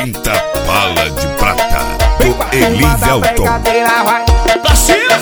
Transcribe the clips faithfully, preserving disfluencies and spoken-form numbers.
oitenta bala de prata do Elívio Elton. Pra cima!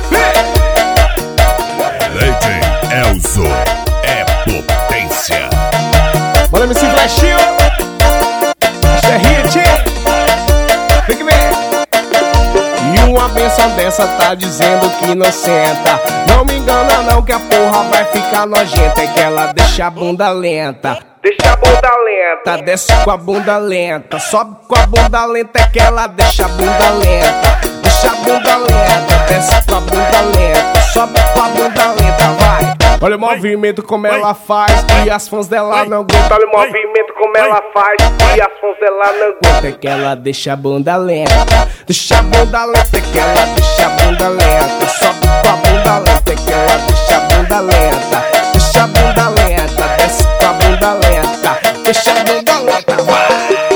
D J Elzo é potência. Bora M C Flashinho. Isso é hit. Tem que ver. E uma benção dessa tá dizendo que não senta. Não me engana não que a porra vai ficar nojenta. É que ela deixa a bunda lenta. Deixa a bunda lenta, desce com a bunda lenta, sobe com a bunda lenta, é que ela deixa a bunda lenta. Deixa a bunda lenta, desce com a bunda lenta, sobe com a bunda lenta, vai. Olha o movimento como ela faz, e as fãs dela não aguentam. Olha o movimento como ela faz, e as fãs dela não aguentam. É que ela deixa a bunda lenta, deixa a bunda lenta, é que ela deixa a bunda lenta, sobe com a bunda lenta, é que ela deixa a bunda lenta. Deixa a bunda lenta, desce com a bunda lenta, deixa a bunda lenta, vai.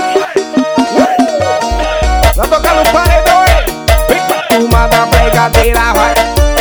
Vai tocar no paredão, hein? Vem com a turma da brigadeira, vai.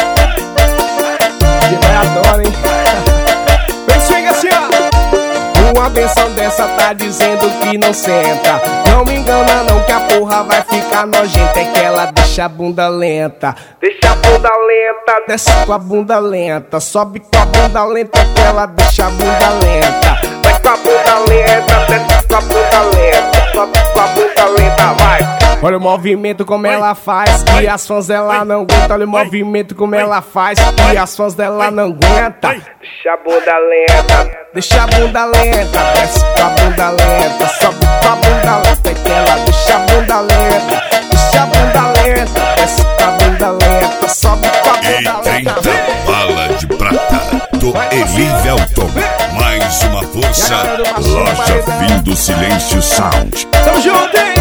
Que vai adora, hein? Vem, swing assim, ó. Uma benção dessa tá dizendo que não senta. Não me engana não que a porra vai ficar nojenta. É que ela deixa a bunda lenta, deixa a bunda lenta, desce com a bunda lenta, sobe com a bunda lenta, é que ela deixa a bunda lenta. Vai com a bunda lenta, desce com a bunda lenta, sobe com a bunda lenta, vai. Olha o movimento como ela faz, e as fãs dela não aguentam. Olha o movimento como ela faz, e as fãs dela não aguentam. Deixa a bunda lenta, deixa a bunda lenta, desce com a bunda lenta, sobe com a bunda lenta, é que ela deixa a bunda lenta. Deixa a bunda lenta, desce com a bunda lenta, sobe com a bunda lenta. oitenta bala de prata do Elívio Elton. Mais uma força, Loja Fim do Silêncio Sound. Tamo junto, hein?